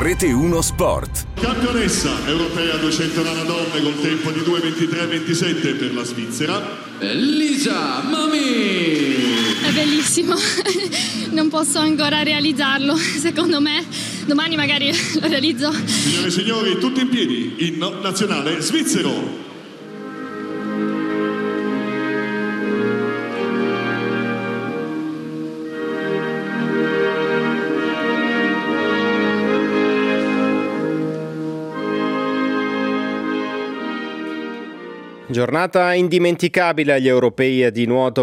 Rete 1 Sport. Campionessa europea 200 nana donne col tempo di 2:23:27 per la Svizzera, Elisa Mami. È bellissimo, non posso ancora realizzarlo, secondo me domani magari lo realizzo. Signore e signori, tutti in piedi, inno nazionale svizzero. Giornata indimenticabile agli europei di nuoto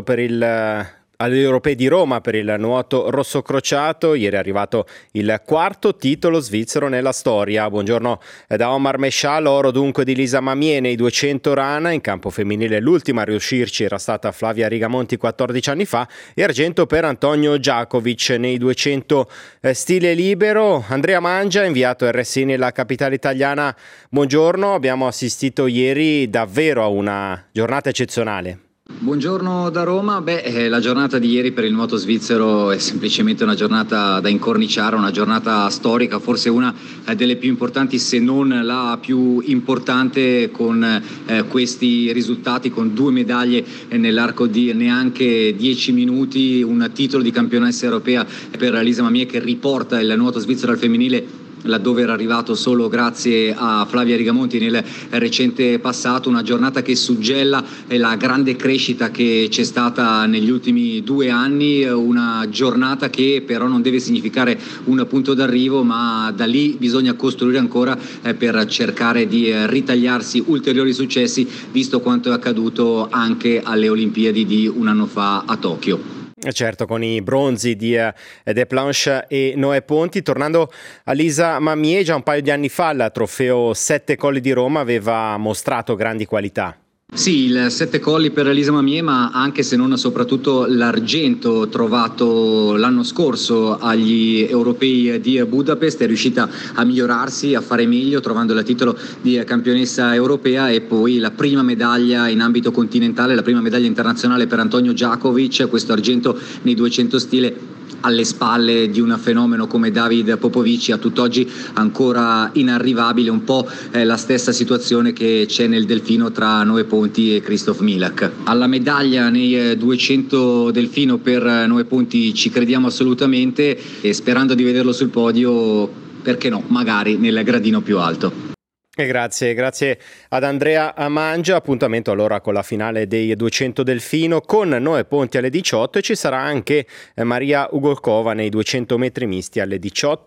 agli europei di Roma per il nuoto rossocrociato. Ieri è arrivato il quarto titolo svizzero nella storia. Buongiorno da Omar Mescial. Oro dunque di Lisa Mamier nei 200 rana. In campo femminile l'ultima a riuscirci era stata Flavia Rigamonti 14 anni fa, e argento per Antonio Đaković nei 200 stile libero. Andrea Mangia, inviato RSI nella capitale italiana. Buongiorno, abbiamo assistito ieri davvero a una giornata eccezionale. Buongiorno da Roma. La giornata di ieri per il nuoto svizzero è semplicemente una giornata da incorniciare, una giornata storica, forse una delle più importanti, se non la più importante, con questi risultati, con 2 medaglie nell'arco di neanche 10 minuti, un titolo di campionessa europea per Lisa Mamier che riporta il nuoto svizzero al femminile laddove era arrivato solo grazie a Flavia Rigamonti nel recente passato. Una giornata che suggella la grande crescita che c'è stata negli ultimi 2 anni, una giornata che però non deve significare un punto d'arrivo, ma da lì bisogna costruire ancora per cercare di ritagliarsi ulteriori successi, visto quanto è accaduto anche alle Olimpiadi di un anno fa a Tokyo. Certo, con i bronzi di Desplanches e Noè Ponti. Tornando a Lisa Mamier, già un paio di anni fa al trofeo 7 Colli di Roma aveva mostrato grandi qualità. Sì, il 7 colli per Lisa Mamier, ma anche se non soprattutto l'argento trovato l'anno scorso agli europei di Budapest. È riuscita a migliorarsi, a fare meglio, trovando il titolo di campionessa europea, e poi la prima medaglia in ambito continentale, la prima medaglia internazionale per Antonio Đaković, questo argento nei 200 stile alle spalle di un fenomeno come David Popovici, a tutt'oggi ancora inarrivabile. Un po' la stessa situazione che c'è nel delfino tra Noè Ponti e Christoph Milak. Alla medaglia nei 200 delfino per Noè Ponti ci crediamo assolutamente, e sperando di vederlo sul podio, perché no, magari nel gradino più alto. E grazie ad Andrea Mangia. Appuntamento allora con la finale dei 200 delfino con Noè Ponti alle 18, e ci sarà anche Maria Ugolkova nei 200 metri misti alle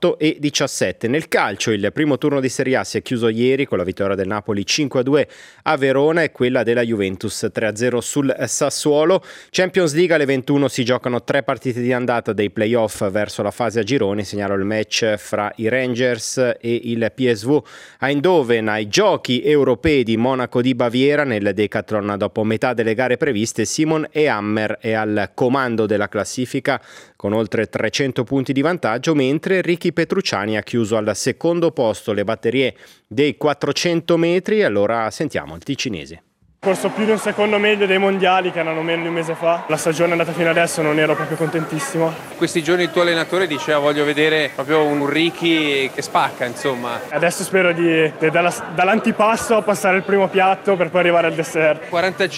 18:17. Nel calcio il primo turno di Serie A si è chiuso ieri con la vittoria del Napoli 5-2 a Verona e quella della Juventus 3-0 sul Sassuolo. Champions League alle 21 si giocano 3 partite di andata dei playoff verso la fase a gironi. Segnalo il match fra i Rangers e il PSV Eindhoven ai giochi europei di Monaco di Baviera. Nel decathlon, dopo metà delle gare previste, Simon Hammer è al comando della classifica con oltre 300 punti di vantaggio, mentre Ricky Petrucciani ha chiuso al secondo posto le batterie dei 400 metri. Allora sentiamo il ticinese. Ho corso più di un secondo meglio dei mondiali che erano meno di un mese fa. La stagione è andata fino adesso, non ero proprio contentissimo. Questi giorni il tuo allenatore diceva voglio vedere proprio un Ricky che spacca, insomma. Adesso spero di dall'antipasto a passare il primo piatto per poi arrivare al dessert.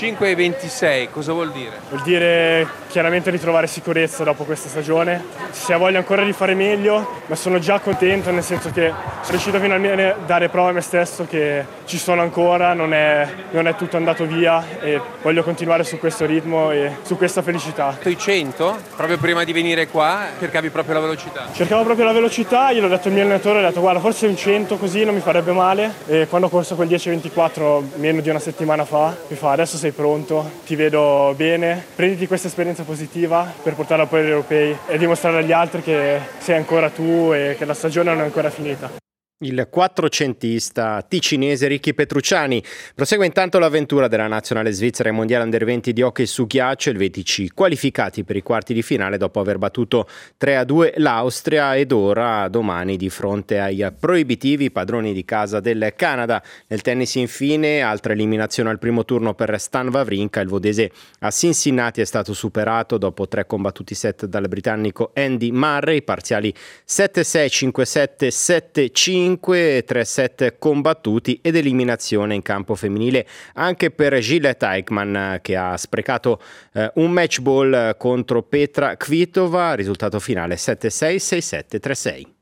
45-26, cosa vuol dire? Vuol dire chiaramente ritrovare sicurezza dopo questa stagione. Si ha voglia ancora di fare meglio, ma sono già contento, nel senso che sono riuscito finalmente a dare prova a me stesso che ci sono ancora, non è tutto andato via, e voglio continuare su questo ritmo e su questa felicità. I 100, proprio prima di venire qua, cercavi proprio la velocità? Cercavo proprio la velocità, gliel'ho detto al mio allenatore, ho detto guarda, forse un 100 così non mi farebbe male, e quando ho corso quel 10-24 meno di una settimana fa, mi fa adesso sei pronto, ti vedo bene, prenditi questa esperienza positiva per portarla poi agli europei e dimostrare agli altri che sei ancora tu e che la stagione non è ancora finita. Il quattrocentista ticinese Ricky Petrucciani. Prosegue intanto l'avventura della nazionale svizzera ai mondiali under 20 di hockey su ghiaccio, elvetici qualificati per i quarti di finale dopo aver battuto 3-2 l'Austria ed ora domani di fronte ai proibitivi padroni di casa del Canada. Nel tennis infine altra eliminazione al primo turno per Stan Wawrinka, il vodese a Cincinnati è stato superato dopo 3 combattuti set dal britannico Andy Murray, parziali 7-6, 5-7, 7-5, 3 set combattuti ed eliminazione in campo femminile anche per Gillette Eichmann che ha sprecato un match ball contro Petra Kvitova, risultato finale 7-6, 6-7, 3-6.